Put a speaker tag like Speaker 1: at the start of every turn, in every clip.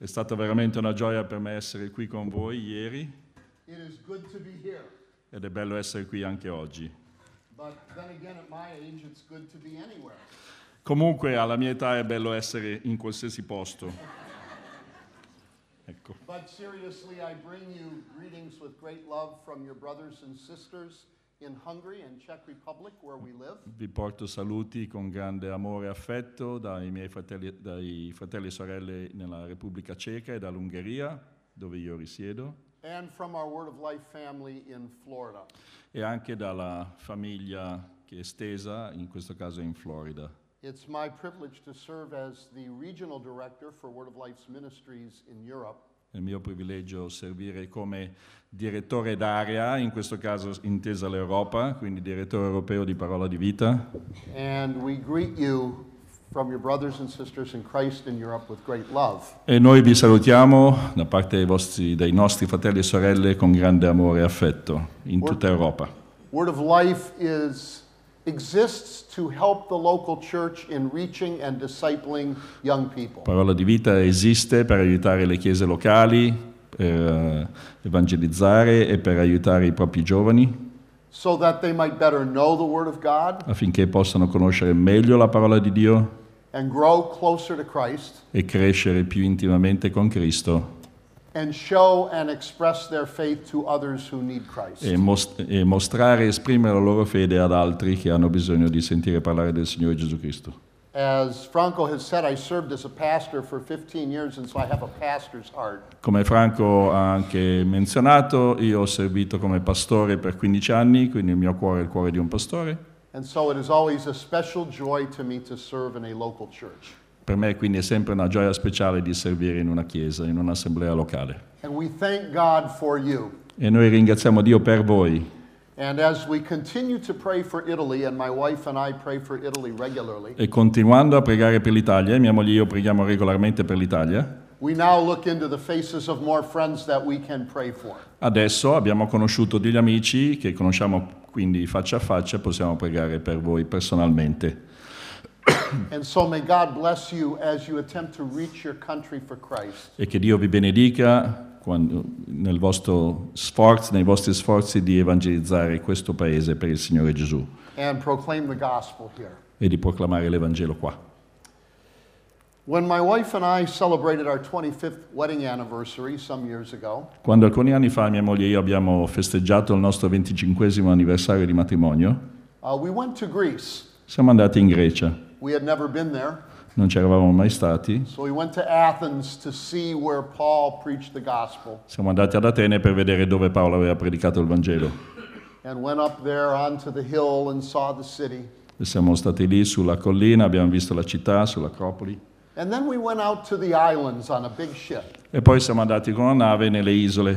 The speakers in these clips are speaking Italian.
Speaker 1: È stata veramente una gioia per me essere qui con voi ieri
Speaker 2: It is good to be here.
Speaker 1: ed è bello essere qui anche oggi.
Speaker 2: But then again, at my age, it's good to be anywhere.
Speaker 1: Comunque alla mia età è bello essere in qualsiasi posto. Ecco.
Speaker 2: But seriously, I bring you greetings with great love from your brothers and sisters in Hungary and Czech Republic, where we live.
Speaker 1: Vi porto saluti con grande amore e affetto dai fratelli e sorelle nella Repubblica Ceca e dall'Ungheria, dove io risiedo,
Speaker 2: And from our Word of Life family in Florida.
Speaker 1: e anche dalla famiglia che è estesa, in questo caso in Florida.
Speaker 2: It's my privilege to serve as the regional director for Word of Life's ministries in Europe.
Speaker 1: È il mio privilegio servire come direttore d'area, in questo caso intesa l'Europa, quindi direttore europeo di Parola di Vita.
Speaker 2: And we greet you from your brothers and sisters in Christ in Europe with great love.
Speaker 1: E noi vi salutiamo da parte dei nostri fratelli e sorelle con grande amore e affetto in tutta Europa.
Speaker 2: Word of Life exists to help the local church in reaching and discipling young people.
Speaker 1: Parola di Vita esiste per aiutare le chiese locali, per evangelizzare e per aiutare i propri giovani,
Speaker 2: So that they might better know the Word of God
Speaker 1: affinché possano conoscere meglio la parola di Dio
Speaker 2: and grow closer to Christ
Speaker 1: e crescere più intimamente con Cristo
Speaker 2: and show and express their faith to others who need Christ.
Speaker 1: e mostrare e esprimere la loro fede ad altri che hanno bisogno di sentire parlare del Signore Gesù Cristo.
Speaker 2: As Franco has said, I served as a pastor for 15 years, and so I have a pastor's heart.
Speaker 1: Come Franco ha anche menzionato, io ho servito come pastore per 15 anni, quindi il mio cuore è il cuore di un pastore.
Speaker 2: And so it is always a special joy to me to serve in a local church.
Speaker 1: Per me quindi è sempre una gioia speciale di servire in una chiesa, in un'assemblea locale.
Speaker 2: And we thank God for you.
Speaker 1: E noi ringraziamo Dio per voi.
Speaker 2: And as we continue to pray for Italy, and my wife and I pray for Italy regularly,
Speaker 1: E continuando a pregare per l'Italia, mia moglie e io preghiamo regolarmente per l'Italia,
Speaker 2: we now look into the faces of more friends that we can pray for.
Speaker 1: adesso abbiamo conosciuto degli amici che conosciamo quindi faccia a faccia, possiamo pregare per voi personalmente.
Speaker 2: And so may God bless you as you attempt to reach your country for Christ.
Speaker 1: E che Dio vi benedica nei vostri sforzi di evangelizzare questo paese per il Signore Gesù
Speaker 2: And proclaim the gospel here.
Speaker 1: e di proclamare l'Evangelo qua.
Speaker 2: When my wife and I celebrated our 25th wedding anniversary some years ago,
Speaker 1: Quando alcuni anni fa mia moglie e io abbiamo festeggiato il nostro 25esimo anniversario di matrimonio,
Speaker 2: we went to Greece.
Speaker 1: siamo andati in Grecia.
Speaker 2: We had never been there,
Speaker 1: Non ci eravamo mai stati.
Speaker 2: so we went to Athens to see where Paul preached the gospel,
Speaker 1: Siamo andati ad Atene per vedere dove Paolo aveva predicato il Vangelo.
Speaker 2: and went up there onto the hill and saw the city.
Speaker 1: E siamo stati lì sulla collina, abbiamo visto la città, sull'Acropoli.
Speaker 2: And then we went out to the islands on a big ship.
Speaker 1: E poi siamo andati con una nave nelle isole.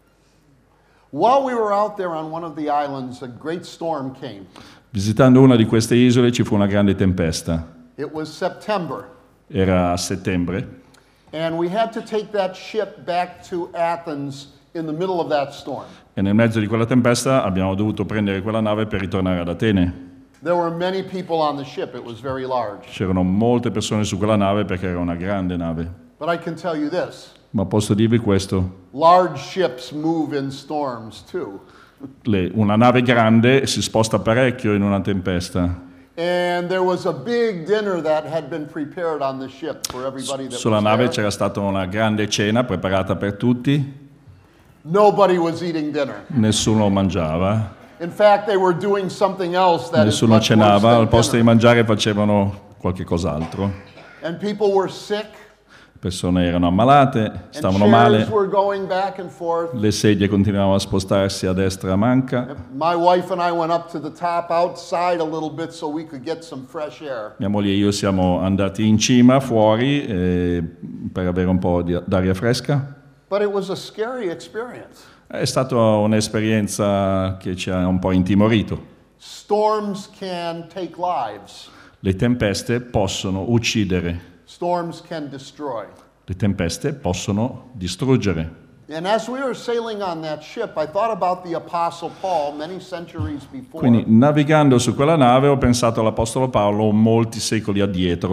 Speaker 2: While we were out there on one of the islands, a great storm came.
Speaker 1: Visitando una di queste isole ci fu una grande tempesta.
Speaker 2: It was September,
Speaker 1: Era a settembre
Speaker 2: and we had to take that ship back to Athens in the middle of that storm.
Speaker 1: e nel mezzo di quella tempesta abbiamo dovuto prendere quella nave per ritornare ad Atene.
Speaker 2: There were many people on the ship. It was very large.
Speaker 1: C'erano molte persone su quella nave perché era una grande nave.
Speaker 2: But I can tell you this,
Speaker 1: Ma posso dirvi questo,
Speaker 2: large ships move in storms too.
Speaker 1: una nave grande si sposta parecchio in una tempesta.
Speaker 2: And there was a big dinner that had been prepared on the ship for everybody that
Speaker 1: Sulla
Speaker 2: was
Speaker 1: nave
Speaker 2: there.
Speaker 1: c'era stata una grande cena preparata per tutti,
Speaker 2: Nobody was eating dinner.
Speaker 1: nessuno mangiava,
Speaker 2: In fact, they were doing something else that is
Speaker 1: nessuno
Speaker 2: much worse
Speaker 1: cenava,
Speaker 2: than
Speaker 1: al posto di
Speaker 2: dinner.
Speaker 1: mangiare facevano qualche cos'altro.
Speaker 2: And people were sick,
Speaker 1: Persone erano ammalate,
Speaker 2: and
Speaker 1: stavano
Speaker 2: chairs
Speaker 1: male,
Speaker 2: were going back and forth.
Speaker 1: le sedie continuavano a spostarsi a destra e a manca.
Speaker 2: My wife and I went up to the top outside a little bit so we could get some fresh air.
Speaker 1: Mia moglie e io siamo andati in cima, fuori, per avere un po' d'aria fresca.
Speaker 2: But it was a scary experience.
Speaker 1: È stata un'esperienza che ci ha un po' intimorito.
Speaker 2: Storms can take lives.
Speaker 1: Le tempeste possono uccidere,
Speaker 2: Storms can destroy.
Speaker 1: le tempeste possono distruggere.
Speaker 2: And as we were sailing on that ship, I thought about the Apostle Paul many centuries before.
Speaker 1: Quindi navigando su quella nave ho pensato all'Apostolo Paolo molti secoli addietro.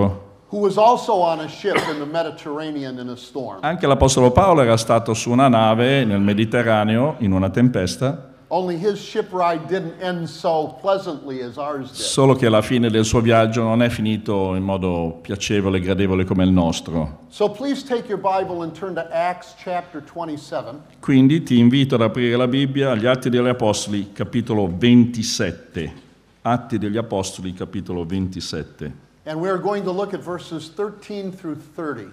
Speaker 2: who was also on a ship in the Mediterranean in a storm.
Speaker 1: Anche l'Apostolo Paolo era stato su una nave nel Mediterraneo in una tempesta,
Speaker 2: Only his ship ride didn't end so pleasantly as ours did.
Speaker 1: solo che alla fine del suo viaggio non è finito in modo piacevole e gradevole come il nostro.
Speaker 2: So please take your Bible and turn to Acts chapter 27.
Speaker 1: Quindi ti invito ad aprire la Bibbia agli Atti degli Apostoli, capitolo 27. Atti degli Apostoli, capitolo 27.
Speaker 2: And we are going to look at verses 13 through 30.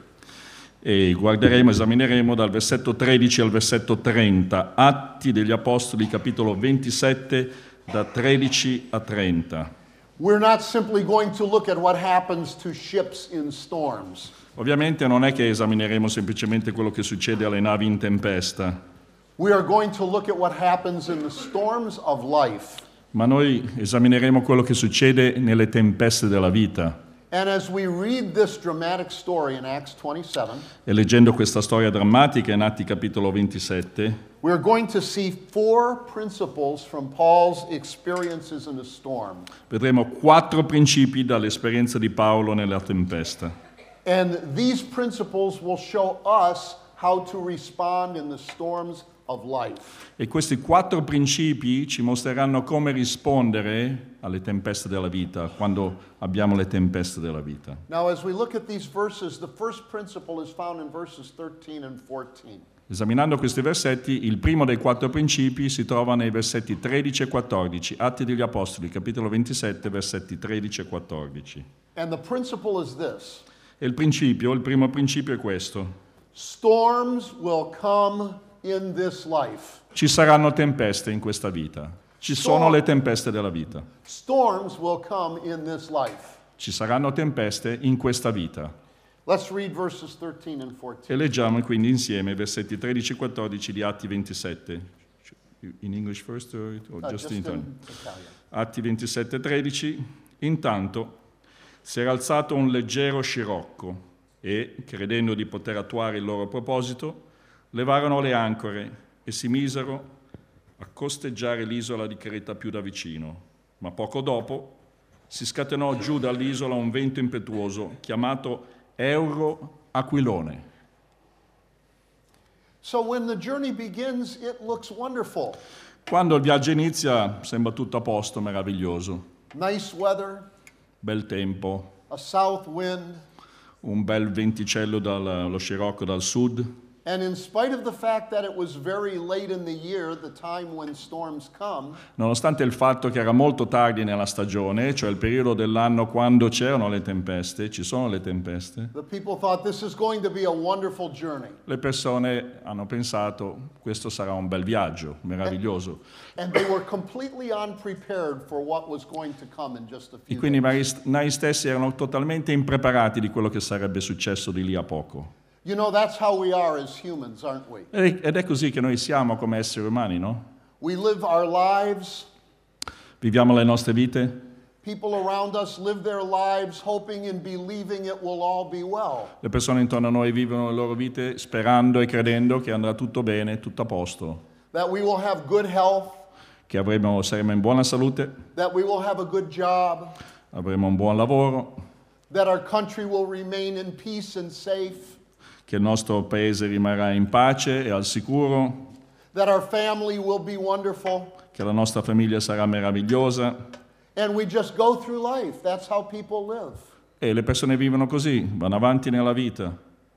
Speaker 1: E esamineremo dal versetto 13 al versetto 30. Atti degli Apostoli, capitolo 27, da 13 a 30.
Speaker 2: We're not simply going to look at what happens to ships in storms.
Speaker 1: Ovviamente non è che esamineremo semplicemente quello che succede alle navi in tempesta,
Speaker 2: We are going to look at what happens in the storms of life.
Speaker 1: ma noi esamineremo quello che succede nelle tempeste della vita.
Speaker 2: And as we read this dramatic story in Acts 27,
Speaker 1: E leggendo questa storia drammatica in Atti capitolo 27,
Speaker 2: we're going to see 4 principles from Paul's experiences in a storm.
Speaker 1: vedremo 4 principi dall'esperienza di Paolo nella tempesta.
Speaker 2: And these principles will show us how to respond in the storms of life.
Speaker 1: E questi 4 principi ci mostreranno come rispondere alle tempeste della vita, quando abbiamo le tempeste della vita.
Speaker 2: Now, as we look at these verses, the first principle is found in verses 13 and 14.
Speaker 1: Esaminando questi versetti, il primo dei 4 principi si trova nei versetti 13 e 14, Atti degli Apostoli, capitolo 27, versetti 13 e 14.
Speaker 2: And the principle is this:
Speaker 1: E il primo principio è questo.
Speaker 2: storms will come in this life.
Speaker 1: Ci saranno tempeste in questa vita. Ci sono le tempeste della vita.
Speaker 2: Storms will come in this life.
Speaker 1: Ci saranno tempeste in questa vita.
Speaker 2: Let's read verses 13 and 14.
Speaker 1: E leggiamo quindi insieme i versetti 13 e 14 di Atti 27. In English first or just in Italian?
Speaker 2: Italian.
Speaker 1: Atti 27, 13. Intanto si era alzato un leggero scirocco e, credendo di poter attuare il loro proposito, levarono le ancore e si misero a costeggiare l'isola di Creta più da vicino. Ma poco dopo si scatenò giù dall'isola un vento impetuoso chiamato Euro-Aquilone.
Speaker 2: So when the journey begins, it looks wonderful.
Speaker 1: Quando il viaggio inizia sembra tutto a posto, meraviglioso.
Speaker 2: Nice weather,
Speaker 1: Bel tempo,
Speaker 2: a south wind,
Speaker 1: un bel venticello dallo scirocco dal sud.
Speaker 2: and in spite of the fact that it was very late in the year, the time when storms come,
Speaker 1: Nonostante il fatto che era molto tardi nella stagione, cioè il periodo dell'anno quando c'erano le tempeste, ci sono le tempeste,
Speaker 2: the people thought this is going to be a wonderful journey.
Speaker 1: le persone hanno pensato questo sarà un bel viaggio, meraviglioso.
Speaker 2: And they were completely unprepared for what was going to come in just a
Speaker 1: E
Speaker 2: few
Speaker 1: quindi
Speaker 2: days.
Speaker 1: i nai stessi erano totalmente impreparati di quello che sarebbe successo di lì a poco.
Speaker 2: You know, that's how we are as humans, aren't we?
Speaker 1: Ed è così che noi siamo come esseri umani, no?
Speaker 2: We live our lives,
Speaker 1: Viviamo le nostre vite,
Speaker 2: people around us live their lives hoping and believing it will all be well.
Speaker 1: le persone intorno a noi vivono le loro vite sperando e credendo che andrà tutto bene, tutto a posto,
Speaker 2: That we will have good health,
Speaker 1: che saremo in buona salute,
Speaker 2: that we will have a good job,
Speaker 1: avremo un buon lavoro,
Speaker 2: that our country will remain in peace and safe,
Speaker 1: che il nostro paese rimarrà in pace e al sicuro,
Speaker 2: that our family will be wonderful,
Speaker 1: che la nostra famiglia sarà meravigliosa.
Speaker 2: and we just go through life. That's how people live.
Speaker 1: E le persone vivono così, vanno avanti nella vita.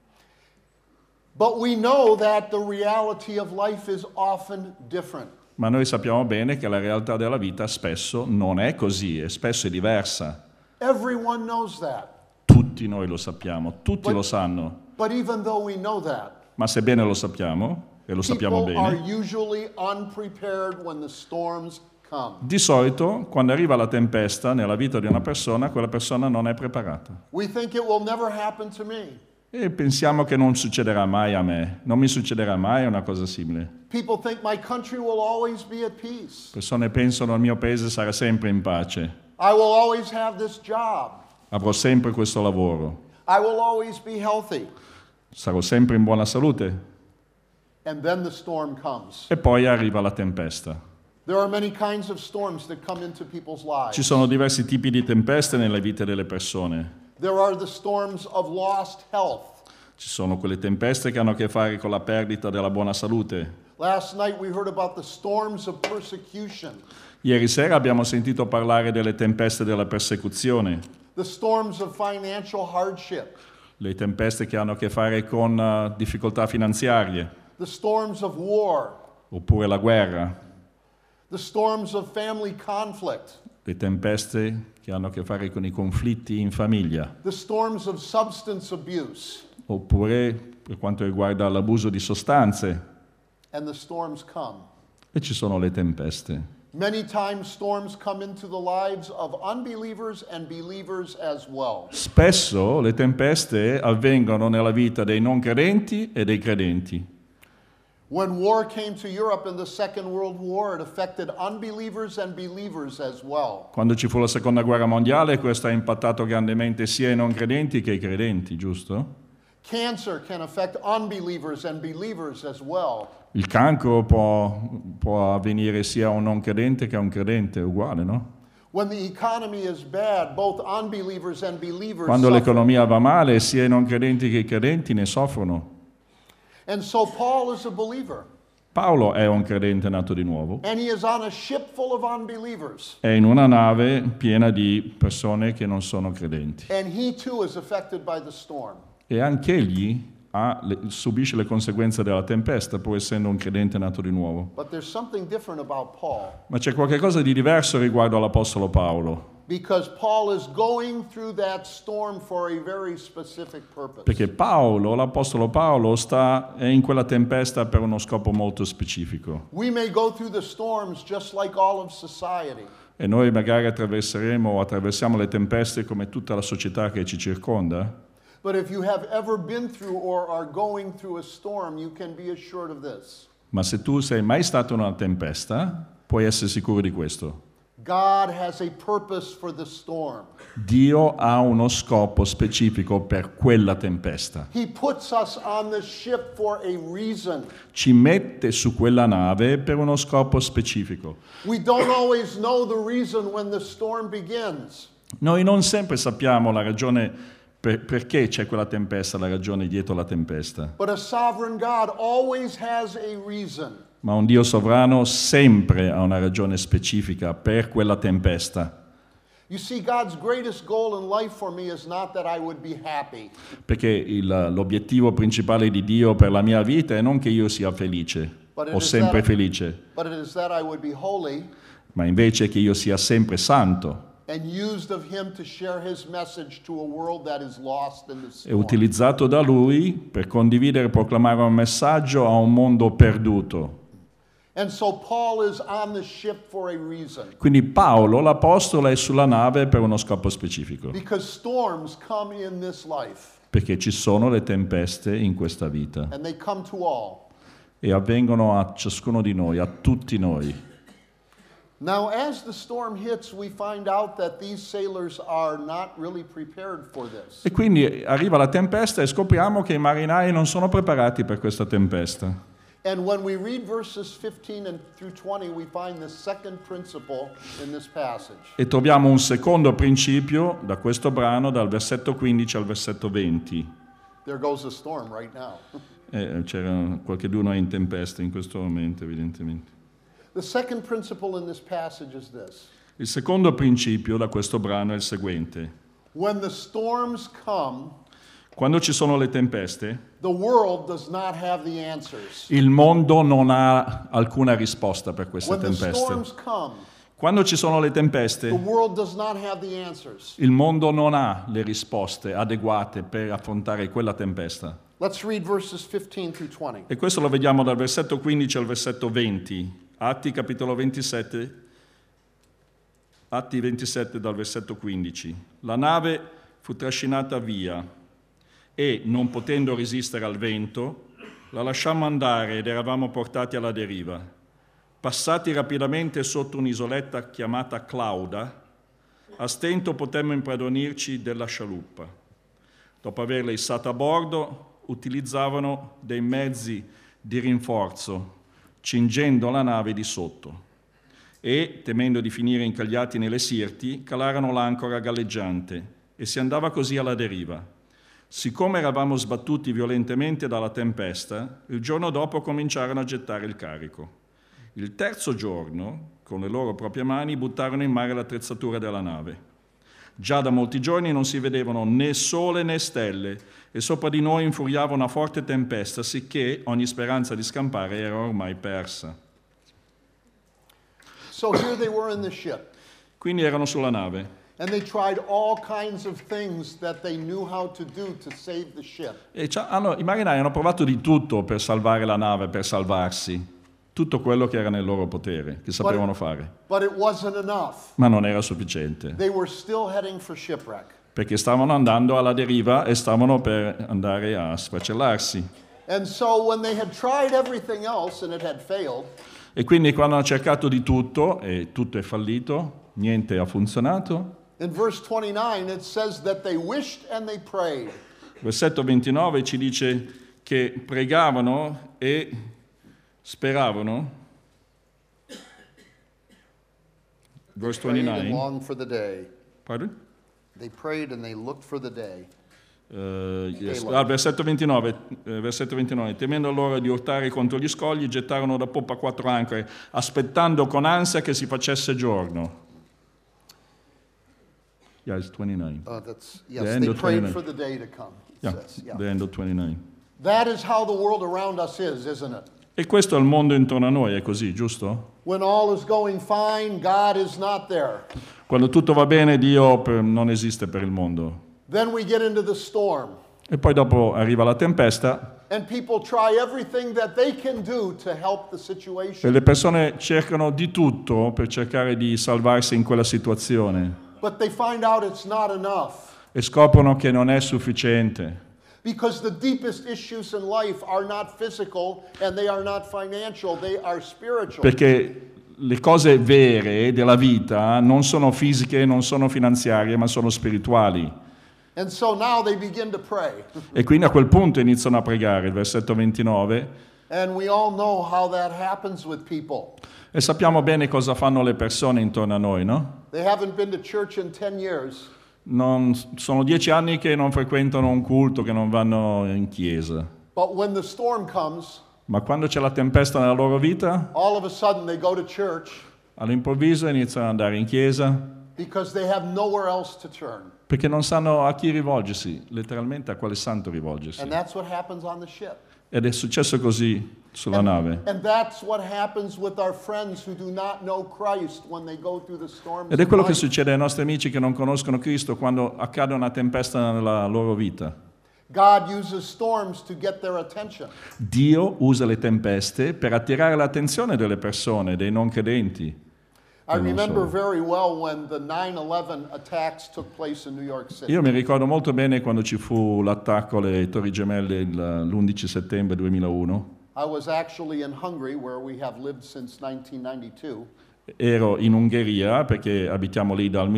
Speaker 2: But we know that the reality of life is often different.
Speaker 1: Ma noi sappiamo bene che la realtà della vita spesso non è così, e spesso è diversa.
Speaker 2: Everyone knows that.
Speaker 1: Tutti noi lo sappiamo, tutti lo sanno.
Speaker 2: But even though we know that,
Speaker 1: Ma sebbene lo sappiamo, e lo sappiamo
Speaker 2: people are
Speaker 1: bene,
Speaker 2: usually unprepared when the storms come.
Speaker 1: di solito quando arriva la tempesta nella vita di una persona, quella persona non è preparata.
Speaker 2: We think it will never happen to me.
Speaker 1: E pensiamo che non succederà mai a me, non mi succederà mai una cosa simile.
Speaker 2: People think my country will always be at peace.
Speaker 1: Persone pensano il mio paese sarà sempre in pace,
Speaker 2: I will always have this job.
Speaker 1: avrò sempre questo lavoro,
Speaker 2: I will always be healthy.
Speaker 1: sarò sempre in buona salute.
Speaker 2: And then the storm comes.
Speaker 1: E poi arriva la tempesta.
Speaker 2: There are many kinds of storms that come into people's lives.
Speaker 1: Ci sono diversi tipi di tempeste nelle vite delle persone.
Speaker 2: There are the storms of lost health.
Speaker 1: Ci sono quelle tempeste che hanno a che fare con la perdita della buona salute.
Speaker 2: Last night we heard about the storms of persecution,
Speaker 1: Ieri sera abbiamo sentito parlare delle tempeste della persecuzione,
Speaker 2: the storms of financial hardship,
Speaker 1: le tempeste che hanno a che fare con difficoltà finanziarie,
Speaker 2: the storms of war,
Speaker 1: oppure la guerra,
Speaker 2: the storms of family conflict,
Speaker 1: le tempeste che hanno a che fare con i conflitti in famiglia,
Speaker 2: the storms of substance abuse,
Speaker 1: oppure per quanto riguarda l'abuso di sostanze,
Speaker 2: and the storms come.
Speaker 1: e ci sono le tempeste.
Speaker 2: Many times storms come into the lives of unbelievers and believers as well.
Speaker 1: Spesso le tempeste avvengono nella vita dei non credenti e dei credenti.
Speaker 2: When war came to Europe in the Second World War, it affected unbelievers and believers as well.
Speaker 1: Quando ci fu la seconda guerra mondiale, questo ha impattato grandemente sia i non credenti che i credenti, giusto?
Speaker 2: Cancer can affect unbelievers and believers as well.
Speaker 1: Il cancro può avvenire sia a un non credente che a un credente, è uguale, no?
Speaker 2: When the economy is bad, both unbelievers and believers
Speaker 1: Quando
Speaker 2: suffer.
Speaker 1: l'economia va male, sia i non credenti che i credenti ne soffrono.
Speaker 2: And so Paul is a believer,
Speaker 1: Paolo è un credente nato di nuovo,
Speaker 2: and he is on a ship full of unbelievers.
Speaker 1: è in una nave piena di persone che non sono credenti.
Speaker 2: And he too is affected by the storm.
Speaker 1: E anche egli subisce le conseguenze della tempesta, pur essendo un credente nato di nuovo.
Speaker 2: But there's something different about Paul,
Speaker 1: Ma c'è qualcosa di diverso riguardo all'Apostolo Paolo,
Speaker 2: because Paul is going through that storm for a very specific purpose.
Speaker 1: perché l'Apostolo Paolo è in quella tempesta per uno scopo molto specifico.
Speaker 2: We may go through the storms just like all of society.
Speaker 1: E noi magari attraversiamo le tempeste come tutta la società che ci circonda.
Speaker 2: But if you have ever been through or are going through a storm, you can be assured of this.
Speaker 1: Ma se tu sei mai stato in una tempesta, puoi essere sicuro di questo.
Speaker 2: God has a purpose for the storm.
Speaker 1: Dio ha uno scopo specifico per quella tempesta.
Speaker 2: He puts us on the ship for a reason.
Speaker 1: Ci mette su quella nave per uno scopo specifico.
Speaker 2: We don't always know the reason when the storm begins.
Speaker 1: Noi non sempre sappiamo la ragione perché c'è quella tempesta, la ragione dietro la tempesta.
Speaker 2: But a sovereign God always has a reason.
Speaker 1: Ma un Dio sovrano sempre ha una ragione specifica per quella tempesta.
Speaker 2: You see, God's greatest goal in life for me is not that I would be happy.
Speaker 1: Perché l'obiettivo principale di Dio per la mia vita è non che io sia felice o sempre felice,
Speaker 2: But it is that I would be holy
Speaker 1: ma invece che io sia sempre santo
Speaker 2: and used of him to share his message to a world that is lost in the
Speaker 1: e
Speaker 2: storm.
Speaker 1: utilizzato da Lui per condividere e proclamare un messaggio a un mondo perduto.
Speaker 2: And so Paul is on the ship for a reason.
Speaker 1: Quindi Paolo, l'apostolo, è sulla nave per uno scopo specifico,
Speaker 2: Because storms come in this life,
Speaker 1: perché ci sono le tempeste in questa vita
Speaker 2: and they come to all.
Speaker 1: e avvengono a ciascuno di noi, a tutti noi.
Speaker 2: Now, as the storm hits, we find out that these sailors are not really prepared for this.
Speaker 1: E quindi arriva la tempesta e scopriamo che i marinai non sono preparati per questa tempesta.
Speaker 2: And when we read verses 15 and through 20, we find the second principle in this passage.
Speaker 1: E troviamo un secondo principio da questo brano, dal versetto 15 al versetto 20.
Speaker 2: There goes the storm right now.
Speaker 1: C'era qualcheduno in tempesta in questo momento, evidentemente.
Speaker 2: The second principle in this passage is this.
Speaker 1: Il secondo principio da questo brano è il seguente.
Speaker 2: When the storms come,
Speaker 1: Quando ci sono le tempeste,
Speaker 2: the world does not have the answers.
Speaker 1: il mondo non ha alcuna risposta per queste
Speaker 2: When the
Speaker 1: tempeste.
Speaker 2: storms come,
Speaker 1: Quando ci sono le
Speaker 2: the
Speaker 1: tempeste,
Speaker 2: world does not have the answers.
Speaker 1: il mondo non ha le risposte adeguate per affrontare quella tempesta.
Speaker 2: Let's read verses 15 through 20.
Speaker 1: E questo lo vediamo dal versetto 15 al versetto 20. Atti capitolo 27, Atti 27 dal versetto 15. La nave fu trascinata via e, non potendo resistere al vento, la lasciammo andare ed eravamo portati alla deriva. Passati rapidamente sotto un'isoletta chiamata Clauda, a stento potemmo impadronirci della scialuppa. Dopo averla issata a bordo, utilizzavano dei mezzi di rinforzo, cingendo la nave di sotto, e, temendo di finire incagliati nelle sirti, calarono l'ancora galleggiante e si andava così alla deriva. Siccome eravamo sbattuti violentemente dalla tempesta, il giorno dopo cominciarono a gettare il carico. Il terzo giorno, con le loro proprie mani, buttarono in mare l'attrezzatura della nave. Già da molti giorni non si vedevano né sole né stelle e sopra di noi infuriava una forte tempesta, sicché ogni speranza di scampare era ormai persa.
Speaker 2: So here they were in the ship,
Speaker 1: Quindi erano sulla nave
Speaker 2: and they tried all kinds of things that they knew how to do to save the ship.
Speaker 1: e i marinai hanno provato di tutto per salvare la nave, per salvarsi, tutto quello che era nel loro potere, che sapevano fare,
Speaker 2: But it wasn't enough.
Speaker 1: ma non era sufficiente,
Speaker 2: They were still heading for shipwreck.
Speaker 1: perché stavano andando alla deriva e stavano per andare a sfracellarsi.
Speaker 2: And so when they had tried everything else and it had failed,
Speaker 1: E quindi quando hanno cercato di tutto e tutto è fallito, niente ha funzionato,
Speaker 2: in verse 29 it says that they wished and they prayed.
Speaker 1: versetto 29 ci dice che pregavano e speravano. Verse
Speaker 2: Prayed and
Speaker 1: 29.
Speaker 2: longed for the day.
Speaker 1: Pardon?
Speaker 2: They prayed and they looked for the day.
Speaker 1: Yes. Versetto 29, temendo l'ora di urtare contro gli scogli, gettarono da poppa 4 ancore, aspettando con ansia che si facesse giorno. Yeah, it's 29.
Speaker 2: Yes,
Speaker 1: end
Speaker 2: they
Speaker 1: of
Speaker 2: prayed
Speaker 1: 29.
Speaker 2: for the day to come. It
Speaker 1: Yeah,
Speaker 2: says, yeah.
Speaker 1: the end of 29.
Speaker 2: That is how the world around us is, isn't it?
Speaker 1: E questo è il mondo intorno a noi, è così, giusto?
Speaker 2: When all is going fine, God is not there.
Speaker 1: Quando tutto va bene, Dio non esiste per il mondo.
Speaker 2: Then we get into the storm,
Speaker 1: E poi dopo arriva la tempesta
Speaker 2: and people try everything that they can do to help the
Speaker 1: e
Speaker 2: situation,
Speaker 1: le persone cercano di tutto per cercare di salvarsi in quella situazione
Speaker 2: but they find out it's not enough.
Speaker 1: e scoprono che non è sufficiente.
Speaker 2: Because the deepest issues in life are not physical and they are not financial, they are spiritual.
Speaker 1: Perché le cose vere della vita non sono fisiche, non sono finanziarie, ma sono spirituali.
Speaker 2: And so now they begin to pray.
Speaker 1: E quindi a quel punto iniziano a pregare, il versetto 29,
Speaker 2: And we all know how that happens with people.
Speaker 1: e sappiamo bene cosa fanno le persone intorno a noi, no?
Speaker 2: They haven't been to church in 10 years,
Speaker 1: Sono 10 anni che non frequentano un culto, che non vanno in chiesa.
Speaker 2: but when the storm comes,
Speaker 1: Ma quando c'è la tempesta nella loro vita,
Speaker 2: all of a sudden they go to church
Speaker 1: all'improvviso iniziano ad andare in chiesa
Speaker 2: because they have nowhere else to turn.
Speaker 1: perché non sanno a chi rivolgersi, letteralmente a quale santo rivolgersi.
Speaker 2: And that's what happens on the ship.
Speaker 1: Ed è successo così sulla nave.
Speaker 2: And that's what happens with our friends who do not know Christ when they go through the storms.
Speaker 1: Ed è
Speaker 2: of
Speaker 1: quello che
Speaker 2: life.
Speaker 1: succede ai nostri amici che non conoscono Cristo quando accade una tempesta nella loro vita.
Speaker 2: God uses storms to get their attention.
Speaker 1: Dio usa le tempeste per attirare l'attenzione delle persone, dei non credenti.
Speaker 2: I
Speaker 1: non
Speaker 2: remember
Speaker 1: so.
Speaker 2: very well when the 9/11 attacks took place in New York City.
Speaker 1: Io mi ricordo molto bene quando ci fu l'attacco alle Torri Gemelle l'11 settembre 2001.
Speaker 2: I was actually in Hungary, where we have lived since 1992.
Speaker 1: Ero in Ungheria perché abitiamo lì dal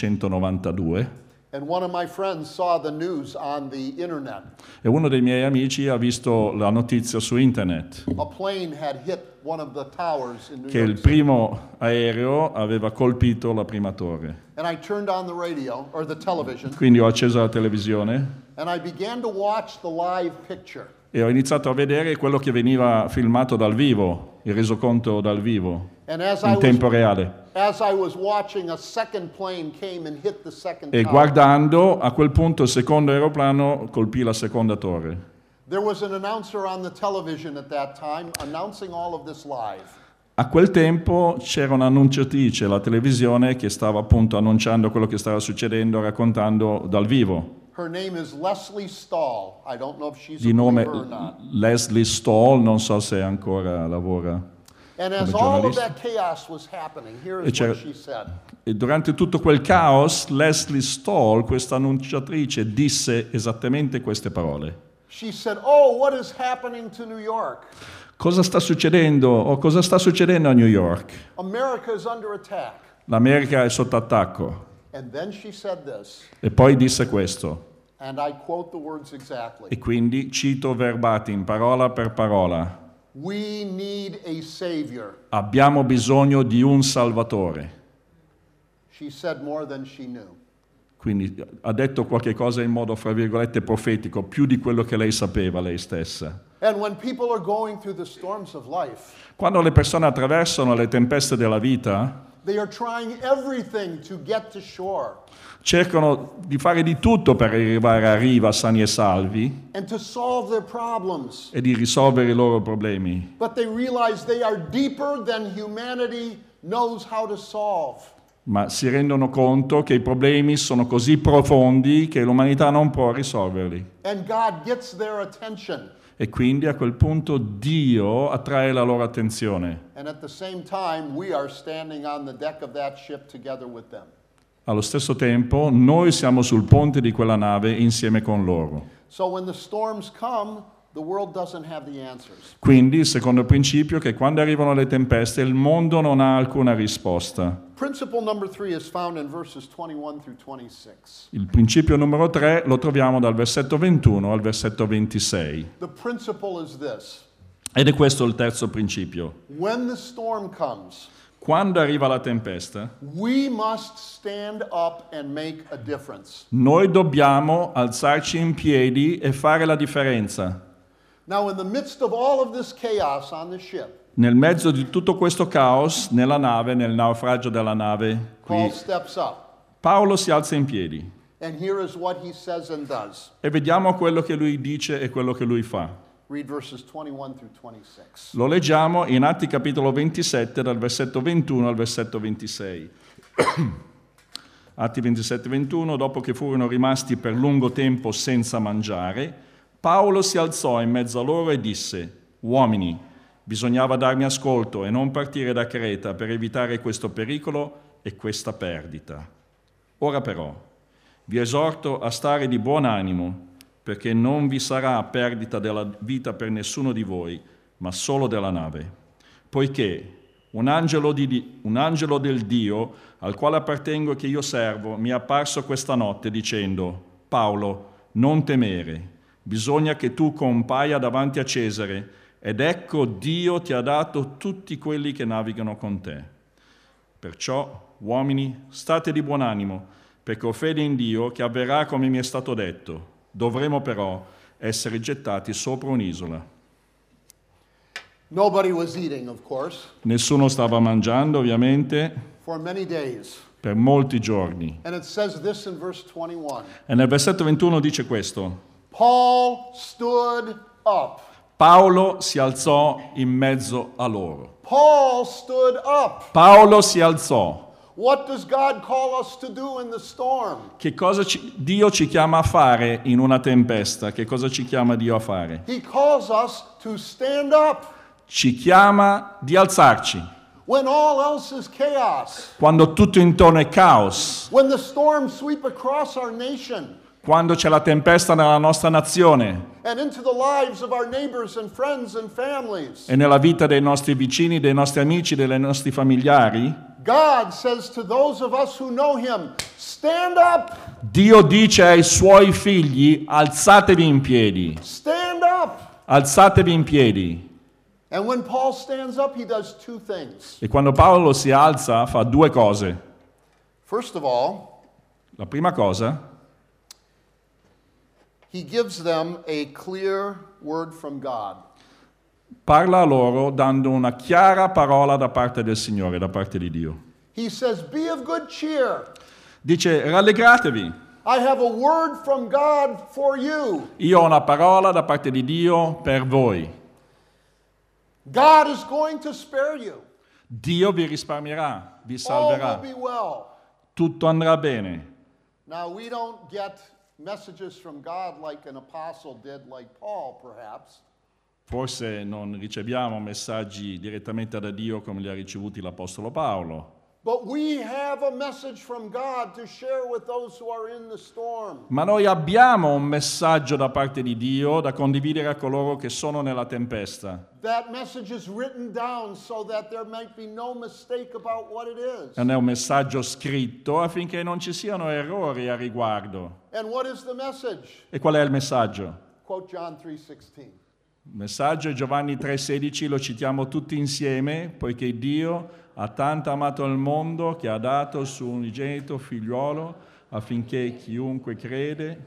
Speaker 1: 1992
Speaker 2: And one of my friends saw the news on the internet.
Speaker 1: e uno dei miei amici ha visto la notizia su internet
Speaker 2: A plane had hit one of the towers in New
Speaker 1: che
Speaker 2: York
Speaker 1: il
Speaker 2: City.
Speaker 1: primo aereo aveva colpito la prima torre.
Speaker 2: And I turned on the radio, or the television,
Speaker 1: Quindi ho acceso la televisione
Speaker 2: and I began to watch the live picture.
Speaker 1: e ho iniziato a vedere quello che veniva filmato dal vivo, il resoconto dal vivo,
Speaker 2: And as
Speaker 1: in tempo reale.
Speaker 2: As I was watching, a second plane came and hit the second
Speaker 1: E
Speaker 2: tower.
Speaker 1: guardando, a quel punto il secondo aeroplano colpì la seconda torre.
Speaker 2: There was an announcer on the television at that time announcing all of this live.
Speaker 1: A quel tempo c'era un'annunciatrice alla televisione che stava appunto annunciando quello che stava succedendo, raccontando dal vivo.
Speaker 2: Her name is Leslie Stahl. I don't know if she's
Speaker 1: Di
Speaker 2: a
Speaker 1: nome
Speaker 2: believer or not.
Speaker 1: Leslie Stahl, non so se ancora lavora.
Speaker 2: And as
Speaker 1: come
Speaker 2: all of
Speaker 1: giornalista.
Speaker 2: that chaos was happening, here
Speaker 1: E
Speaker 2: is what
Speaker 1: c'era-
Speaker 2: she said.
Speaker 1: E durante tutto quel caos, Leslie Stahl, questa annunciatrice, disse esattamente queste parole.
Speaker 2: She said, "Oh, what is happening to New York?
Speaker 1: Cosa sta succedendo o cosa sta succedendo a New York?
Speaker 2: America is under attack."
Speaker 1: L'America è sotto attacco.
Speaker 2: And then she said this,
Speaker 1: E poi disse questo.
Speaker 2: and I quote the words exactly.
Speaker 1: E quindi cito verbatim, parola per parola.
Speaker 2: We need a savior.
Speaker 1: Abbiamo bisogno di un Salvatore.
Speaker 2: She said more than she knew.
Speaker 1: Quindi ha detto qualche cosa in modo, fra virgolette, profetico, più di quello che lei sapeva lei stessa.
Speaker 2: And when people are going through the storms of life,
Speaker 1: Quando le persone attraversano le tempeste della vita,
Speaker 2: they are trying everything to get to shore
Speaker 1: cercano di fare di tutto per arrivare a riva sani e salvi
Speaker 2: and to solve their problems.
Speaker 1: e di risolvere i loro problemi.
Speaker 2: But they realize they are deeper than humanity knows how to solve.
Speaker 1: Ma si rendono conto che i problemi sono così profondi che l'umanità non può risolverli.
Speaker 2: And God gets their attention.
Speaker 1: E quindi a quel punto Dio attrae la loro attenzione.
Speaker 2: And at the same time, we are standing on the deck of that ship together with them.
Speaker 1: Allo stesso tempo, noi siamo sul ponte di quella nave insieme con loro.
Speaker 2: So when the storms come, the world doesn't have the answers.
Speaker 1: Quindi il secondo principio è che quando arrivano le tempeste il mondo non ha alcuna risposta.
Speaker 2: Principle number 3 is found in verses 21 through 26.
Speaker 1: Il principio numero 3 lo troviamo dal versetto 21 al versetto 26.
Speaker 2: The principle is this:
Speaker 1: Ed è questo il terzo principio.
Speaker 2: when the storm comes,
Speaker 1: Quando arriva la tempesta,
Speaker 2: we must stand up and make a difference.
Speaker 1: noi dobbiamo alzarci in piedi e fare la differenza.
Speaker 2: Now, in the midst of all of this chaos on the ship,
Speaker 1: Nel mezzo di tutto questo caos, nella nave, nel naufragio della nave,
Speaker 2: Paul
Speaker 1: qui,
Speaker 2: steps up,
Speaker 1: Paolo si alza in piedi
Speaker 2: and here is what he says and does.
Speaker 1: e vediamo quello che lui dice e quello che lui fa.
Speaker 2: Read verses 21 through 26.
Speaker 1: Lo leggiamo in Atti capitolo 27 dal versetto 21 al versetto 26. Atti 27-21, dopo che furono rimasti per lungo tempo senza mangiare, Paolo si alzò in mezzo a loro e disse: «Uomini, bisognava darmi ascolto e non partire da Creta per evitare questo pericolo e questa perdita. Ora però vi esorto a stare di buon animo, perché non vi sarà perdita della vita per nessuno di voi, ma solo della nave. Poiché un angelo del Dio, al quale appartengo e che io servo, mi è apparso questa notte dicendo: Paolo, non temere, bisogna che tu compaia davanti a Cesare, ed ecco Dio ti ha dato tutti quelli che navigano con te. Perciò, uomini, state di buon animo, perché ho fede in Dio che avverrà come mi è stato detto. Dovremo però essere gettati sopra un'isola».
Speaker 2: Nobody was eating, of course,
Speaker 1: Nessuno stava mangiando, ovviamente,
Speaker 2: for many days.
Speaker 1: per molti giorni.
Speaker 2: And it says this in verse 21.
Speaker 1: E nel versetto 21 dice questo:
Speaker 2: Paul stood up.
Speaker 1: Paolo si alzò in mezzo a loro.
Speaker 2: Paul stood up.
Speaker 1: Paolo si alzò.
Speaker 2: What does God call us to do in the storm?
Speaker 1: Che cosa Dio ci chiama a fare in una tempesta? Che cosa ci chiama Dio a fare?
Speaker 2: He calls us to stand up
Speaker 1: Ci chiama di alzarci.
Speaker 2: when all else is chaos.
Speaker 1: Quando tutto intorno è caos.
Speaker 2: When the storms sweep across our nation
Speaker 1: Quando c'è la tempesta nella nostra nazione
Speaker 2: and into the lives of our neighbors and friends and families.
Speaker 1: e nella vita dei nostri vicini, dei nostri amici, dei nostri familiari,
Speaker 2: God says to those of us who know him, stand up,
Speaker 1: Dio dice ai suoi figli: alzatevi in piedi,
Speaker 2: stand up.
Speaker 1: alzatevi in piedi.
Speaker 2: And when Paul stands up, he does two things.
Speaker 1: E quando Paolo si alza fa due cose.
Speaker 2: First of all,
Speaker 1: La prima cosa,
Speaker 2: he gives them a clear word from God.
Speaker 1: parla a loro dando una chiara parola da parte del Signore, da parte di Dio.
Speaker 2: He says, be of good cheer.
Speaker 1: Dice: rallegratevi,
Speaker 2: I have a word from God for you.
Speaker 1: io ho una parola da parte di Dio per voi.
Speaker 2: God is going to spare you.
Speaker 1: Dio vi risparmierà, vi
Speaker 2: All
Speaker 1: salverà,
Speaker 2: will be well.
Speaker 1: tutto andrà bene.
Speaker 2: Now, we don't get messages from God like an apostle did, like Paul, perhaps.
Speaker 1: Forse non riceviamo messaggi direttamente da Dio come li ha ricevuti l'Apostolo Paolo,
Speaker 2: But we have a message from God to share with those who are in the storm.
Speaker 1: ma noi abbiamo un messaggio da parte di Dio da condividere a coloro che sono nella tempesta.
Speaker 2: That message is written down so that there might be no mistake about what it is.
Speaker 1: Non è un messaggio scritto affinché non ci siano errori a riguardo.
Speaker 2: And what is the message?
Speaker 1: E qual è il messaggio?
Speaker 2: Quote John 3:16.
Speaker 1: Il messaggio è Giovanni 3,16, lo citiamo tutti insieme: poiché Dio ha tanto amato il mondo che ha dato il suo unigenito figliuolo, affinché chiunque crede...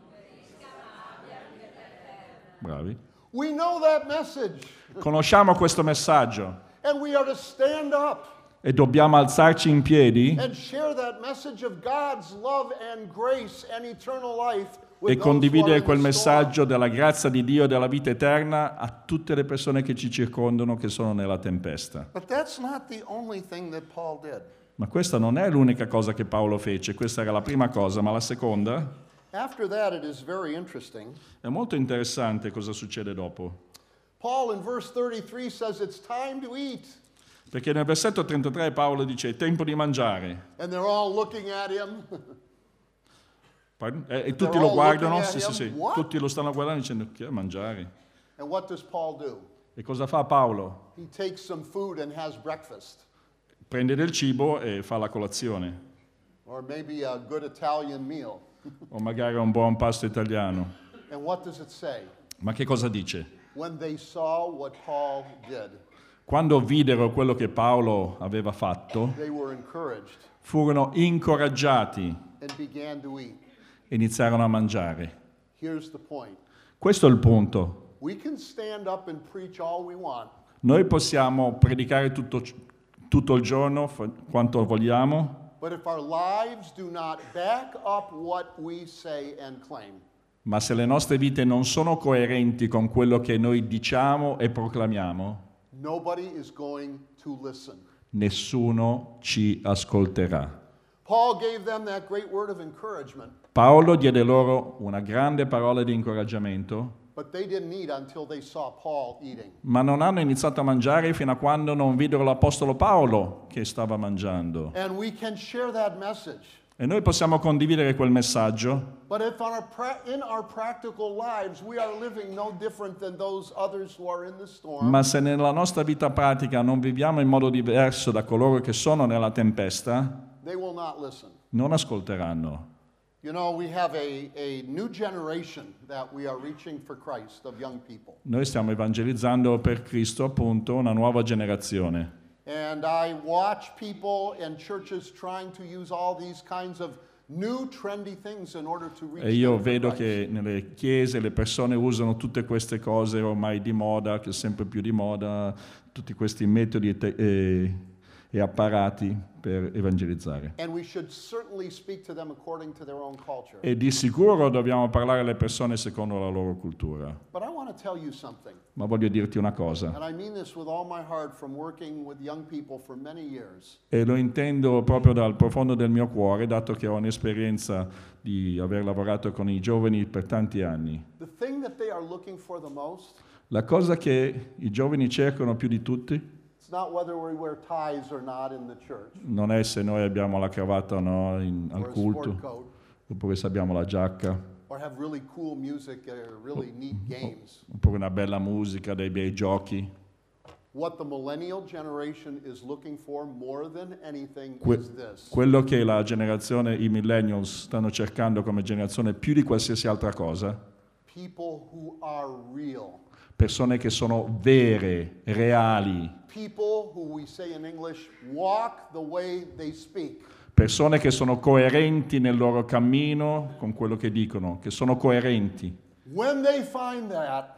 Speaker 1: Bravi.
Speaker 2: We know that message.
Speaker 1: Conosciamo questo messaggio
Speaker 2: And we are to stand up
Speaker 1: e dobbiamo alzarci in piedi
Speaker 2: and share that message of God's love and grace and eternal life with
Speaker 1: e
Speaker 2: those who are
Speaker 1: condividere
Speaker 2: in
Speaker 1: quel
Speaker 2: the storm.
Speaker 1: messaggio della grazia di Dio e della vita eterna a tutte le persone che ci circondano, che sono nella tempesta.
Speaker 2: But that's not the only thing that Paul did.
Speaker 1: Ma questa non è l'unica cosa che Paolo fece, questa era la prima cosa, ma la seconda
Speaker 2: After that, it is very interesting.
Speaker 1: è molto interessante cosa succede dopo.
Speaker 2: Paul in verse 33 says it's time to eat.
Speaker 1: Perché nel versetto 33 Paolo dice è tempo di mangiare.
Speaker 2: And they're all looking at him.
Speaker 1: Pardon? E tutti
Speaker 2: They're
Speaker 1: lo
Speaker 2: all
Speaker 1: guardano,
Speaker 2: looking at
Speaker 1: sì,
Speaker 2: him.
Speaker 1: sì.
Speaker 2: What?
Speaker 1: Tutti lo stanno guardando dicendo che è mangiare.
Speaker 2: And what does Paul do?
Speaker 1: E cosa fa Paolo?
Speaker 2: He takes some food and has breakfast.
Speaker 1: Prende del cibo e fa la colazione,
Speaker 2: Or maybe a good Italian meal.
Speaker 1: o magari un buon pasto italiano.
Speaker 2: And what does it say?
Speaker 1: Ma che cosa dice?
Speaker 2: When they saw what Paul did,
Speaker 1: Quando videro quello che Paolo aveva fatto,
Speaker 2: they were encouraged
Speaker 1: furono incoraggiati
Speaker 2: and began to eat.
Speaker 1: e iniziarono a mangiare.
Speaker 2: Here's the point.
Speaker 1: Questo è il punto.
Speaker 2: We can stand up and preach all we want,
Speaker 1: Noi possiamo predicare tutto il giorno, quanto vogliamo,
Speaker 2: but if our lives do not back up what we say and claim,
Speaker 1: ma se le nostre vite non sono coerenti con quello che noi diciamo e proclamiamo,
Speaker 2: nobody is going to listen.
Speaker 1: nessuno ci ascolterà.
Speaker 2: Paul gave them that great word of encouragement,
Speaker 1: Paolo diede loro una grande parola di incoraggiamento,
Speaker 2: but they didn't eat until they saw Paul eating.
Speaker 1: ma non hanno iniziato a mangiare fino a quando non videro l'Apostolo Paolo che stava mangiando.
Speaker 2: And we can share that message.
Speaker 1: E noi possiamo condividere quel messaggio,
Speaker 2: But if in our practical lives we are living no different than those others who are in the storm,
Speaker 1: ma se nella nostra vita pratica non viviamo in modo diverso da coloro che sono nella tempesta,
Speaker 2: they will not listen.
Speaker 1: non ascolteranno.
Speaker 2: You know, we have a new generation that we are reaching for Christ of young people.
Speaker 1: Noi stiamo evangelizzando per Cristo, appunto, una nuova generazione.
Speaker 2: And I watch people and churches trying to use all these kinds of new trendy things in order to reach
Speaker 1: E io
Speaker 2: them for
Speaker 1: vedo
Speaker 2: Christ.
Speaker 1: che nelle chiese le persone usano tutte queste cose ormai di moda, che è sempre più di moda, tutti questi metodi e apparati per evangelizzare.
Speaker 2: And we should certainly speak to them according to their own culture.
Speaker 1: E di sicuro dobbiamo parlare alle persone secondo la loro cultura.
Speaker 2: But I want to tell you something.
Speaker 1: Ma voglio dirti una cosa,
Speaker 2: And I mean this with all my heart from working with young people for many years.
Speaker 1: e lo intendo proprio dal profondo del mio cuore, dato che ho un'esperienza di aver lavorato con i giovani per tanti anni.
Speaker 2: The thing that they are looking for the most,
Speaker 1: La cosa che i giovani cercano più di tutti
Speaker 2: it's not whether we wear ties or not in the church,
Speaker 1: non è se noi abbiamo la cravatta o no
Speaker 2: or
Speaker 1: al
Speaker 2: a sport
Speaker 1: culto,
Speaker 2: coat,
Speaker 1: oppure se abbiamo la giacca,
Speaker 2: or have really cool music or really neat games.
Speaker 1: oppure una bella musica, dei bei giochi.
Speaker 2: What the millennial generation is looking for more than anything
Speaker 1: Que-
Speaker 2: is this.
Speaker 1: quello che la generazione, i millennials, stanno cercando come generazione più di qualsiasi altra cosa,
Speaker 2: People who are real.
Speaker 1: persone che sono vere, reali,
Speaker 2: People who we say in English walk the way they speak.
Speaker 1: persone che sono coerenti nel loro cammino con quello che dicono, che sono coerenti.
Speaker 2: When they find that,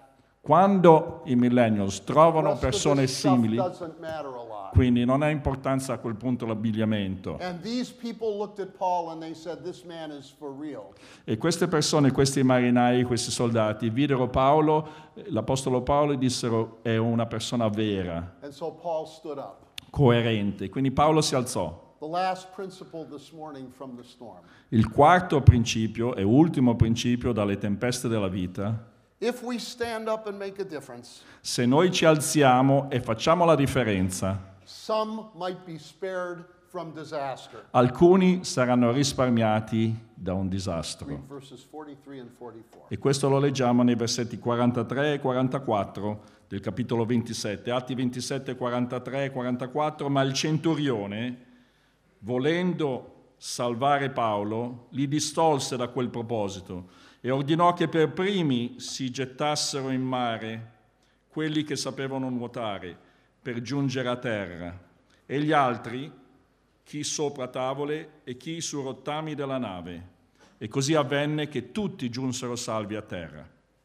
Speaker 1: Quando i millennials
Speaker 2: the
Speaker 1: trovano
Speaker 2: rest of
Speaker 1: persone
Speaker 2: this stuff
Speaker 1: simili,
Speaker 2: doesn't matter a lot.
Speaker 1: quindi non ha importanza a quel punto l'abbigliamento.
Speaker 2: And these people looked at Paul and they said, this man is for real.
Speaker 1: E queste persone, questi marinai, questi soldati, videro Paolo, l'Apostolo Paolo, e dissero è una persona vera,
Speaker 2: And so Paul stood up.
Speaker 1: coerente. Quindi Paolo si alzò.
Speaker 2: The last principle this morning from the storm.
Speaker 1: Il quarto principio e ultimo principio dalle tempeste della vita:
Speaker 2: If we stand up and make a difference,
Speaker 1: se noi ci alziamo e facciamo la differenza,
Speaker 2: some might be spared from disaster.
Speaker 1: alcuni saranno risparmiati da un disastro.
Speaker 2: Read verses 43 and 44.
Speaker 1: E questo lo leggiamo nei versetti 43 e 44 del capitolo 27. Atti 27, 43 e 44. Ma il centurione, volendo salvare Paolo, li distolse da quel proposito e ordinò che per primi si gettassero in mare quelli che sapevano nuotare per giungere a terra, e gli altri, chi sopra tavole e chi su rottami della nave. E così avvenne che tutti giunsero salvi a terra.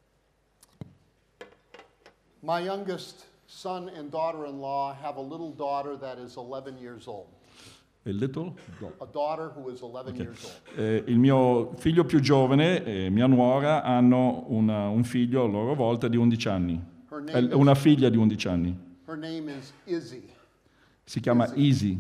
Speaker 2: My youngest son and daughter-in-law have a little daughter that is 11 years old.
Speaker 1: A little?
Speaker 2: A daughter who is 11 years old.
Speaker 1: Il mio figlio più giovane e mia nuora hanno un figlio a loro volta di 11 anni. Una figlia di 11 anni.
Speaker 2: Her name is Izzy.
Speaker 1: Si chiama Izzy.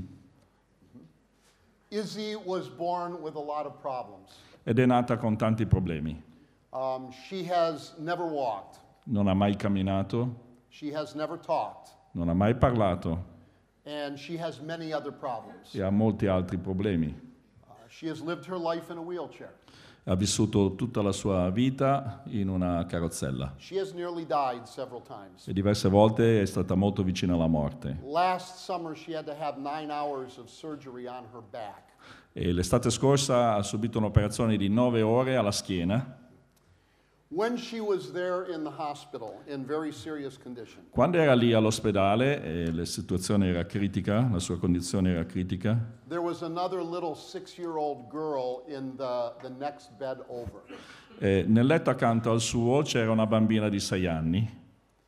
Speaker 2: Izzy was born with a lot of problems.
Speaker 1: Ed è nata con tanti problemi.
Speaker 2: She has never walked.
Speaker 1: Non ha mai camminato,
Speaker 2: She has never talked.
Speaker 1: non ha mai parlato
Speaker 2: And she has many other problems.
Speaker 1: e ha molti altri problemi.
Speaker 2: She has lived her life in a wheelchair.
Speaker 1: Ha vissuto tutta la sua vita in una carrozzella
Speaker 2: She has nearly died several times.
Speaker 1: e diverse volte è stata molto vicina alla morte.
Speaker 2: Last summer, she had to have 9 hours of surgery on her back.
Speaker 1: E l'estate scorsa ha subito un'operazione di 9 ore alla schiena.
Speaker 2: When she was there in the hospital in very serious condition,
Speaker 1: Quando era lì all'ospedale e la situazione era critica, la sua condizione era critica,
Speaker 2: there was another little 6-year-old girl in the next bed over.
Speaker 1: nel letto accanto al suo c'era una bambina di 6 anni.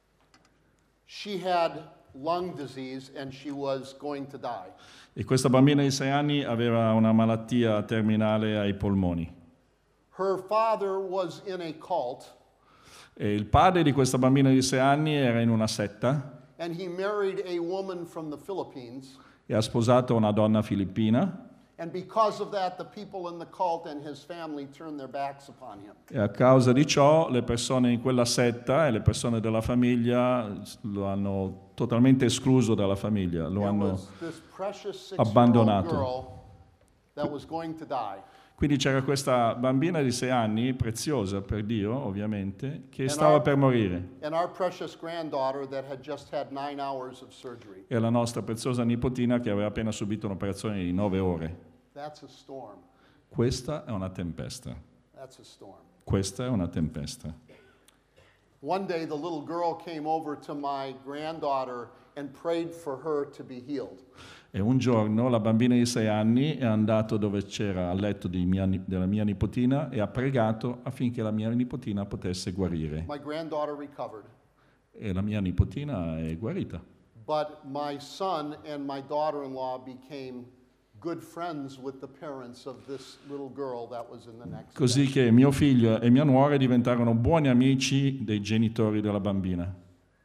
Speaker 2: She had lung disease and she was going to die.
Speaker 1: E questa bambina di 6 anni aveva una malattia terminale ai polmoni.
Speaker 2: Her father was in a cult
Speaker 1: E il padre di questa bambina di 6 anni era in una setta
Speaker 2: and he married a woman from the Philippines.
Speaker 1: e ha sposato una donna filippina.
Speaker 2: And because of that, the people in the cult and his family turned their backs upon him.
Speaker 1: E a causa di ciò le persone in quella setta e le persone della famiglia lo hanno totalmente escluso dalla famiglia, lo
Speaker 2: There
Speaker 1: hanno
Speaker 2: was this precious 6-year-old
Speaker 1: abbandonato.
Speaker 2: girl that was going to die.
Speaker 1: Quindi c'era questa bambina di 6 anni, preziosa per Dio ovviamente, che
Speaker 2: And
Speaker 1: stava
Speaker 2: our-
Speaker 1: per morire.
Speaker 2: And our precious granddaughter that had just had 9 hours of surgery.
Speaker 1: E la nostra preziosa nipotina che aveva appena subito un'operazione di 9 ore.
Speaker 2: That's a storm.
Speaker 1: Questa è una tempesta.
Speaker 2: That's a storm.
Speaker 1: Questa è una tempesta.
Speaker 2: One day, the little girl came over to my granddaughter and prayed for her to be healed.
Speaker 1: E un giorno la bambina di 6 anni è andata dove c'era il letto della mia nipotina e ha pregato affinché la mia nipotina potesse guarire.
Speaker 2: My granddaughter recovered,
Speaker 1: E la mia nipotina è guarita.
Speaker 2: but my son and my daughter-in-law became good friends with the parents of this little girl that was in the next
Speaker 1: Così
Speaker 2: bed.
Speaker 1: che mio figlio e mia nuora diventarono buoni amici dei genitori della bambina.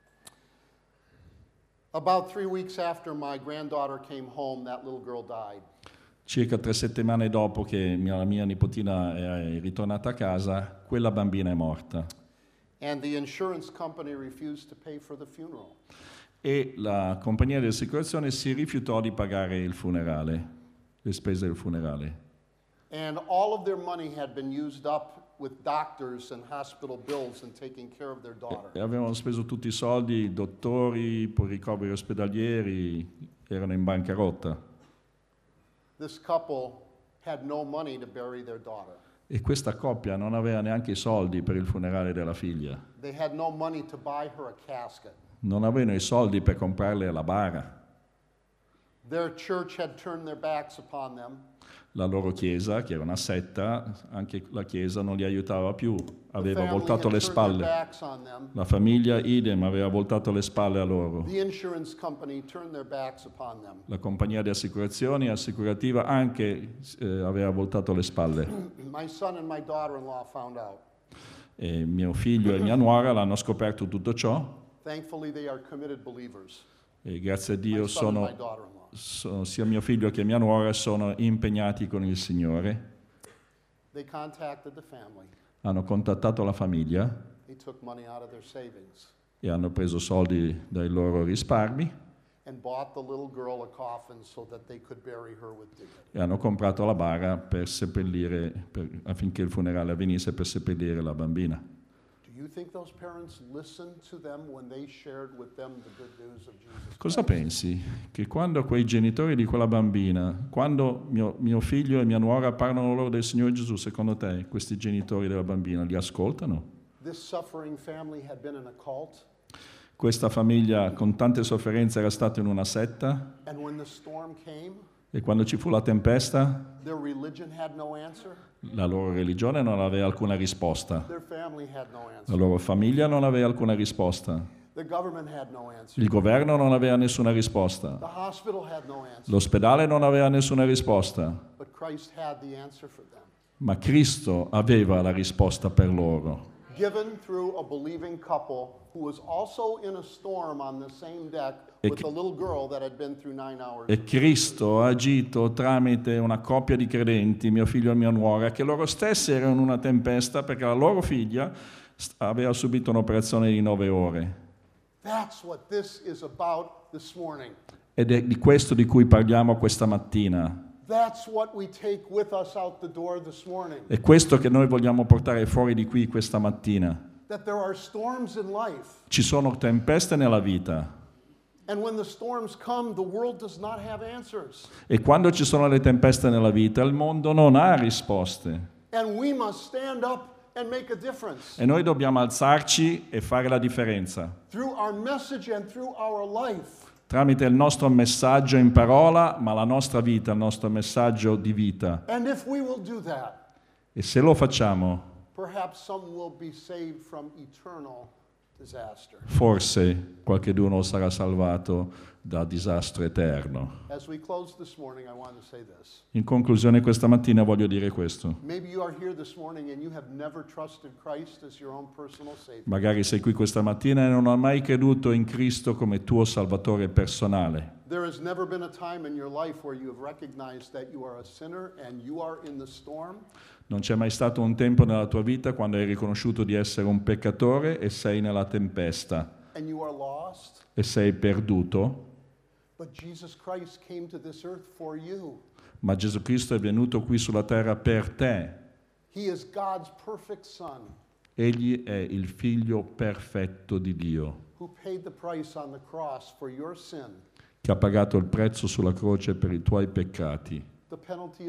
Speaker 2: About 3 weeks after my granddaughter came home, that little girl died.
Speaker 1: Circa 3 settimane dopo che la mia nipotina è ritornata a casa, quella bambina è morta.
Speaker 2: And the insurance company refused to pay for the funeral.
Speaker 1: E la compagnia di assicurazione si rifiutò di pagare il funerale, le spese del funerale.
Speaker 2: And all of their money had been used up with doctors and hospital bills and taking care of their daughter.
Speaker 1: E avevano speso tutti i soldi, dottori, poi ricoveri ospedalieri, erano in bancarotta.
Speaker 2: This couple had no money to bury their daughter.
Speaker 1: E questa coppia non aveva neanche i soldi per il funerale della figlia.
Speaker 2: They had no money to buy her a casket.
Speaker 1: Non avevano i soldi per comprarle la bara.
Speaker 2: Their church had turned their backs upon them.
Speaker 1: La loro chiesa, che era una setta, anche la chiesa non li aiutava più,
Speaker 2: The
Speaker 1: aveva
Speaker 2: family
Speaker 1: voltato
Speaker 2: had
Speaker 1: le
Speaker 2: turned their
Speaker 1: spalle.
Speaker 2: backs on them.
Speaker 1: La famiglia, idem, aveva voltato le spalle a loro.
Speaker 2: The insurance company turned their backs upon them.
Speaker 1: La compagnia di assicurazioni, assicurativa, anche aveva voltato le spalle.
Speaker 2: My son and my daughter-in-law found out.
Speaker 1: E mio figlio e mia nuora l'hanno scoperto tutto ciò
Speaker 2: Thankfully, they are committed believers.
Speaker 1: e grazie a
Speaker 2: My
Speaker 1: Dio
Speaker 2: son and my
Speaker 1: sono,
Speaker 2: daughter-in-law.
Speaker 1: sia mio figlio che mia nuora sono impegnati con il Signore.
Speaker 2: They contacted the family.
Speaker 1: Hanno contattato la famiglia
Speaker 2: They took money out of their savings
Speaker 1: e hanno preso soldi dai loro risparmi
Speaker 2: and bought the little girl a coffin so that they could bury her with dignity.
Speaker 1: e hanno comprato la bara per seppellire, affinché il funerale avvenisse per seppellire la bambina.
Speaker 2: Do you think those parents listened to them when they shared with them the good news of Jesus
Speaker 1: Cosa
Speaker 2: Christ?
Speaker 1: pensi? Che quando quei genitori di quella bambina, quando mio figlio e mia nuora parlano loro del Signore Gesù, secondo te questi genitori della bambina li ascoltano?
Speaker 2: This suffering family had been in a cult,
Speaker 1: Questa famiglia con tante sofferenze era stata in una setta
Speaker 2: and when the storm came,
Speaker 1: E quando ci fu la tempesta,
Speaker 2: their religion had no answer.
Speaker 1: la loro religione non aveva alcuna risposta,
Speaker 2: Their family had no
Speaker 1: la
Speaker 2: answer.
Speaker 1: loro famiglia non aveva alcuna risposta,
Speaker 2: The government had no answer.
Speaker 1: il governo non aveva nessuna risposta,
Speaker 2: The hospital had no answer.
Speaker 1: l'ospedale non aveva nessuna risposta,
Speaker 2: But Christ had the answer for them.
Speaker 1: ma Cristo aveva la risposta per loro,
Speaker 2: Given through a believing couple who was also in a storm on the same deck
Speaker 1: E
Speaker 2: with a little girl that had been through 9 hours.
Speaker 1: e Cristo ha agito tramite una coppia di credenti, mio figlio e mia nuora, che loro stessi erano in una tempesta perché la loro figlia aveva subito un'operazione di 9 ore.
Speaker 2: That's what this is about this morning.
Speaker 1: Ed è di questo di cui parliamo questa mattina.
Speaker 2: That's what we take with us out the door this morning.
Speaker 1: È questo che noi vogliamo portare fuori di qui questa mattina.
Speaker 2: That there are storms in life.
Speaker 1: Ci sono tempeste nella vita
Speaker 2: And when the storms come, the world does not have answers.
Speaker 1: e quando ci sono le tempeste nella vita il mondo non ha risposte
Speaker 2: And we must stand up and make a difference.
Speaker 1: e noi dobbiamo alzarci e fare la differenza
Speaker 2: Through our message and through our life.
Speaker 1: tramite il nostro messaggio in parola, ma la nostra vita, il nostro messaggio di vita.
Speaker 2: And if we will do that,
Speaker 1: E se lo facciamo,
Speaker 2: perhaps some will be saved from eternal disaster.
Speaker 1: forse qualcheduno sarà salvato da disastro eterno.
Speaker 2: As we close this morning, I want to say this.
Speaker 1: In conclusione questa mattina voglio dire questo.
Speaker 2: Maybe you are here this morning and you have never trusted Christ as your own personal Savior.
Speaker 1: Magari sei qui questa mattina e non hai mai creduto in Cristo come tuo Salvatore personale.
Speaker 2: There has never been a time in your life where you have recognized that you are a sinner and you are in the storm.
Speaker 1: Non c'è mai stato un tempo nella tua vita quando hai riconosciuto di essere un peccatore e sei nella tempesta
Speaker 2: And you are lost.
Speaker 1: e sei perduto,
Speaker 2: But Jesus Christ came to this earth for you.
Speaker 1: ma Gesù Cristo è venuto qui sulla terra per te.
Speaker 2: He is God's perfect Son
Speaker 1: Egli è il figlio perfetto di Dio,
Speaker 2: who paid the price on the cross for your sin.
Speaker 1: che ha pagato il prezzo sulla croce per i tuoi peccati.
Speaker 2: The penalty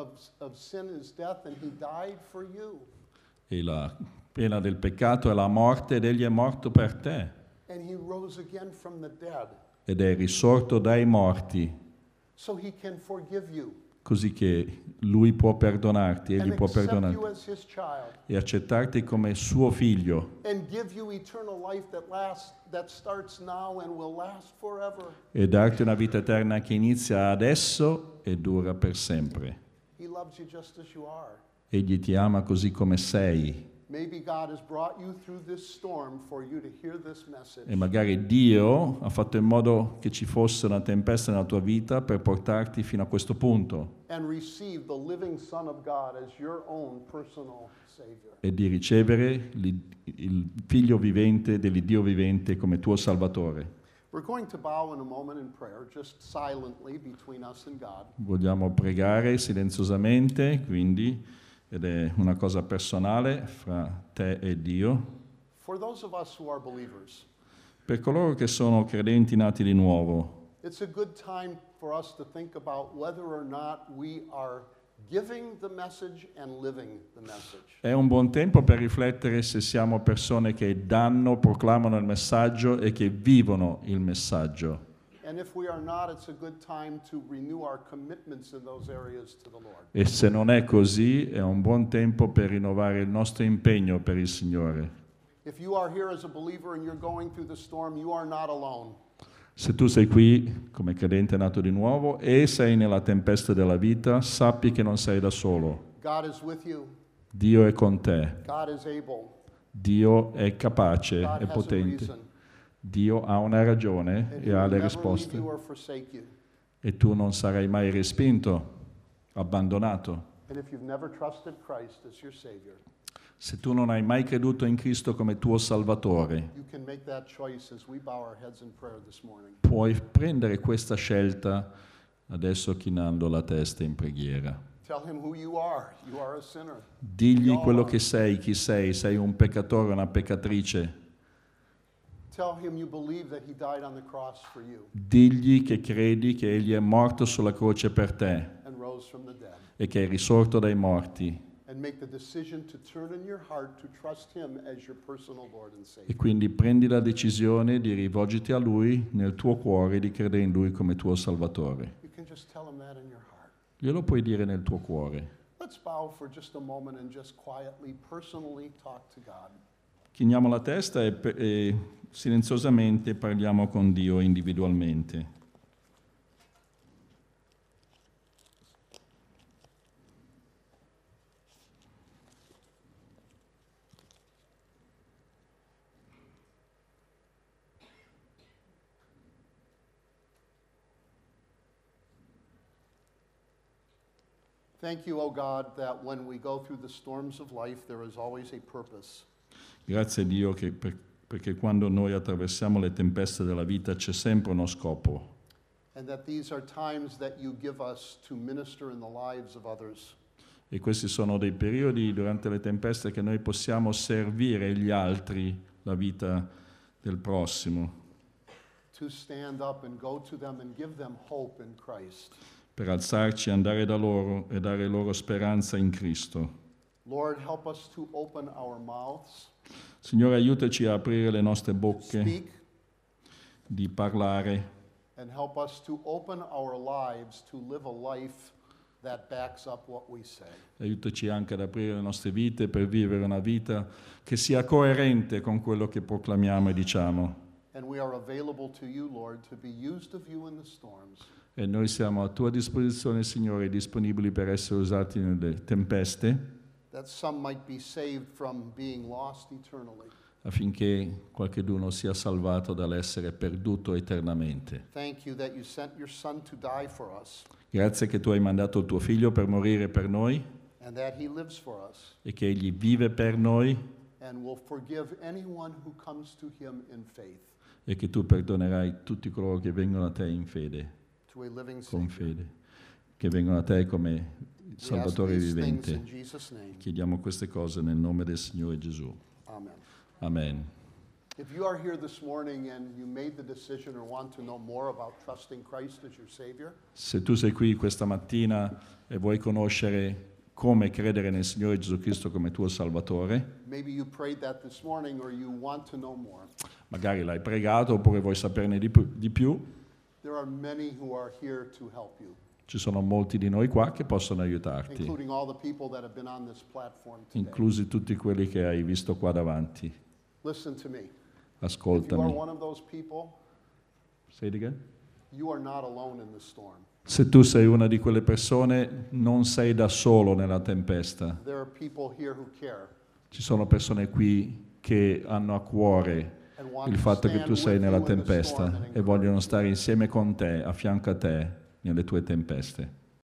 Speaker 2: of sin is death, and He died for you.
Speaker 1: E la pena del peccato è la morte ed egli è morto per te.
Speaker 2: And He rose again from the dead
Speaker 1: Ed è risorto dai morti,
Speaker 2: so He can forgive you
Speaker 1: così che lui può perdonarti, egli
Speaker 2: and
Speaker 1: può
Speaker 2: accept you
Speaker 1: perdonarti
Speaker 2: as His child
Speaker 1: e accettarti come suo figlio
Speaker 2: and give you eternal life that starts now and will last forever.
Speaker 1: e darti una vita eterna che inizia adesso e dura per sempre.
Speaker 2: He loves you just as you are.
Speaker 1: Egli ti ama così come sei
Speaker 2: Maybe God has brought you through this storm for you to hear this message.
Speaker 1: e magari Dio ha fatto in modo che ci fosse una tempesta nella tua vita per portarti fino a questo punto
Speaker 2: And receive the living Son of God as your own personal Savior.
Speaker 1: e di ricevere il figlio vivente dell'Iddio vivente come tuo Salvatore.
Speaker 2: We're going to bow in a moment in prayer, just silently between us and God.
Speaker 1: Vogliamo pregare silenziosamente, quindi, ed è una cosa personale fra te e Dio.
Speaker 2: For those of us who are believers,
Speaker 1: Per coloro che sono credenti nati di nuovo,
Speaker 2: it's a good time for us to think about whether or not we are giving the message and living the message.
Speaker 1: è un buon tempo per riflettere se siamo persone che danno, proclamano il messaggio e che vivono il messaggio.
Speaker 2: And if we are not, it's a good time to renew our commitments in those areas to the Lord.
Speaker 1: E se non è così, è un buon tempo per rinnovare il nostro impegno per il Signore.
Speaker 2: If you are here as a believer and you're going through the storm, you are not alone.
Speaker 1: Se tu sei qui come credente nato di nuovo e sei nella tempesta della vita, sappi che non sei da solo.
Speaker 2: God is with you.
Speaker 1: Dio è con te.
Speaker 2: God is able.
Speaker 1: Dio è capace,
Speaker 2: God
Speaker 1: è
Speaker 2: has a
Speaker 1: potente.
Speaker 2: reason.
Speaker 1: Dio ha una ragione
Speaker 2: And
Speaker 1: e
Speaker 2: He
Speaker 1: ha
Speaker 2: will
Speaker 1: le
Speaker 2: never leave
Speaker 1: risposte.
Speaker 2: you or forsake you.
Speaker 1: E tu non sarai mai respinto, abbandonato.
Speaker 2: And if you've never trusted Christ as your Savior,
Speaker 1: Se tu non hai mai creduto in Cristo come tuo Salvatore,
Speaker 2: you can make that choice as we bow our heads in prayer this morning.
Speaker 1: puoi prendere questa scelta adesso chinando la testa in preghiera.
Speaker 2: Tell Him who you are. You are a sinner.
Speaker 1: Digli quello che sei, chi sei un peccatore, una peccatrice.
Speaker 2: Tell Him you believe that He died on the cross for you
Speaker 1: Digli che credi che Egli è morto sulla croce per te
Speaker 2: and rose from the dead.
Speaker 1: e che è risorto dai morti.
Speaker 2: And make the decision to turn in your heart to trust Him as your personal Lord and
Speaker 1: E
Speaker 2: Savior.
Speaker 1: quindi prendi la decisione di rivolgerti a Lui nel tuo cuore e di credere in Lui come tuo Salvatore.
Speaker 2: You can just tell Him that in your
Speaker 1: Glielo puoi dire nel tuo cuore.
Speaker 2: Let's bow for just a moment and just quietly, personally talk to God.
Speaker 1: Chiniamo la testa e silenziosamente parliamo con Dio individualmente.
Speaker 2: Thank you, O God, that when we go through the storms of life, there is always a purpose.
Speaker 1: Grazie a Dio perché quando noi attraversiamo le tempeste della vita c'è sempre uno scopo.
Speaker 2: And that these are times that you give us to minister in the lives of others.
Speaker 1: E questi sono dei periodi durante le tempeste che noi possiamo servire gli altri, la vita del prossimo.
Speaker 2: To stand up and go to them and give them hope in Christ.
Speaker 1: Per alzarci, andare da loro e dare loro speranza in Cristo.
Speaker 2: Lord, help us to open our mouths.
Speaker 1: Signore, aiutaci a aprire le nostre bocche,
Speaker 2: Speak,
Speaker 1: di parlare,
Speaker 2: and help us to open our lives to live a life that backs up what we say.
Speaker 1: aiutaci anche ad aprire le nostre vite per vivere una vita che sia coerente con quello che proclamiamo e diciamo.
Speaker 2: And we are available to you, Lord, to be used of you in the storms.
Speaker 1: E noi siamo a tua disposizione, Signore, disponibili per essere usati nelle tempeste,
Speaker 2: That some might be saved from being lost eternally.
Speaker 1: affinché qualcheduno sia salvato dall'essere perduto eternamente.
Speaker 2: Thank you that you sent your Son to die for us,
Speaker 1: Grazie che tu hai mandato il tuo Figlio per morire per noi
Speaker 2: and that he lives for us,
Speaker 1: e che Egli vive per noi
Speaker 2: and will forgive anyone who comes to him in faith,
Speaker 1: e che tu perdonerai tutti coloro che vengono a te in fede,
Speaker 2: to a living
Speaker 1: con
Speaker 2: Savior.
Speaker 1: fede, che vengono a te come
Speaker 2: We ask
Speaker 1: Salvatore
Speaker 2: these things in
Speaker 1: vivente.
Speaker 2: Jesus' name.
Speaker 1: Chiediamo queste cose nel nome del Signore Gesù.
Speaker 2: Amen.
Speaker 1: Amen.
Speaker 2: If you are here this morning and you made the decision or want to know more about trusting Christ as your Savior,
Speaker 1: Se tu sei qui questa mattina e vuoi conoscere come credere nel Signore Gesù Cristo come tuo Salvatore,
Speaker 2: maybe you prayed that this morning or you want to know more.
Speaker 1: magari l'hai pregato oppure vuoi saperne di più,
Speaker 2: There are many who are here to help you,
Speaker 1: ci sono molti di noi qua che possono aiutarti,
Speaker 2: including all the people that have been on this platform today.
Speaker 1: inclusi tutti quelli che hai visto qua davanti.
Speaker 2: Listen to me. If you are
Speaker 1: Ascoltami.
Speaker 2: one of those people,
Speaker 1: Say it again?
Speaker 2: you are not alone in the storm.
Speaker 1: Se tu sei una di quelle persone, non sei da solo nella tempesta.
Speaker 2: There are people here who care
Speaker 1: Ci sono persone qui che hanno a cuore
Speaker 2: and want
Speaker 1: il
Speaker 2: to
Speaker 1: fatto che
Speaker 2: stand
Speaker 1: tu sei
Speaker 2: with
Speaker 1: nella
Speaker 2: you in the storm
Speaker 1: tempesta
Speaker 2: and
Speaker 1: e
Speaker 2: encourage
Speaker 1: vogliono
Speaker 2: you.
Speaker 1: stare insieme con te, a fianco a te, nelle tue tempeste.